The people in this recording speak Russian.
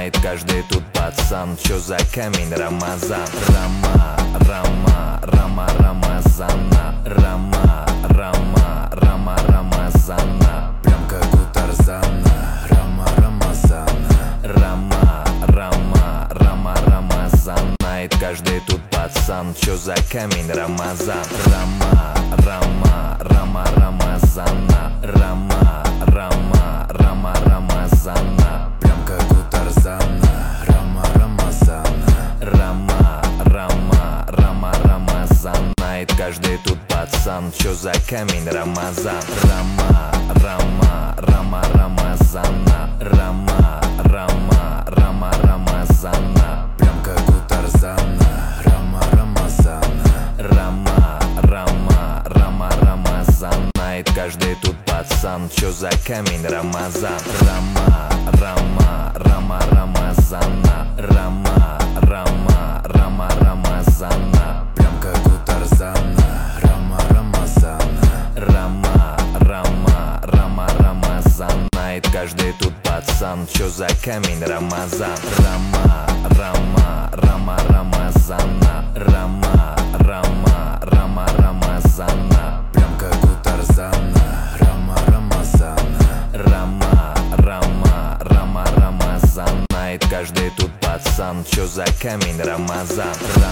знает каждый тут пацан, чё за камень Рамазан. Рама, Рама, Рама, Рамазана. Рама, Рама, Рама, Рамазана. Прям как у Тарзана. Рама, Рамазана. Рама, Рама, Рама, Рамазан. Знает каждый тут пацан, чё за камень Рамазан. Рама, Рама, Рама, Рамазана. Рама, Рама, Рама, Рамазана. Прям как у Тарзана. Рама, Рамазана. Рама, Рама, Рама, Рамазан. Знает каждый тут пацан, чё за камень Рамазан. Рама, Рама, Рама, Рамазана. Рама, Рама, Рама, Рамазана. Прям как у Тарзана. Рама, Рамазана. Рама, Рама, Рама, Рамазан. Знает каждый тут пацан, чё за камень Рамазан. Рама, Рама, Рама, Рамазана. Рама, Рама, Рама, Рамазана. Прям как у Тарзана. Рама, Рамазана. Рама, Рама, Рама, Рамазан. Знает каждый тут пацан, чё за камень Рамазан. Рама, Рама, Рама, Рамазана. Рама, Рама, Рама, Рамазана. Прям как у Тарзана. Рама, Рамазана. Рама, Рама, Рама, Рамазан. Знает каждый тут пацан, чё за камень Рамазан.